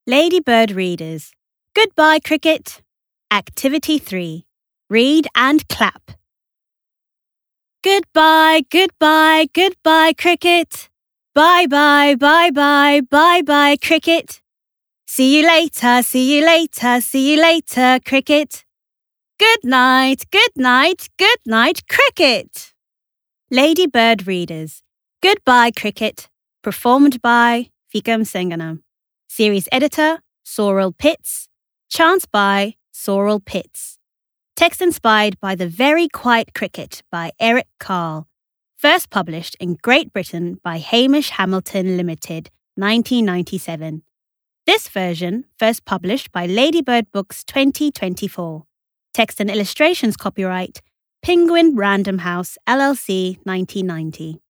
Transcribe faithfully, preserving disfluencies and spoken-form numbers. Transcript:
Ladybird readers. Goodbye, cricket. Activity three. Read and clap. Goodbye, goodbye, goodbye, cricket. Bye bye, bye bye, bye bye, cricket. See you later, see you later, see you later, cricket. Good night, good night, good night, cricket. Ladybird readers. Goodbye, cricket. Performed by Fikam Senganam. Series editor, Sorrel Pitts. Chant by Sorrel Pitts. Text inspired by The Very Quiet Cricket by Eric Carle. First published in Great Britain by Hamish Hamilton Limited, nineteen ninety-seven. This version first published by Ladybird Books twenty twenty-four. Text and illustrations copyright Penguin Random House, L L C, nineteen ninety.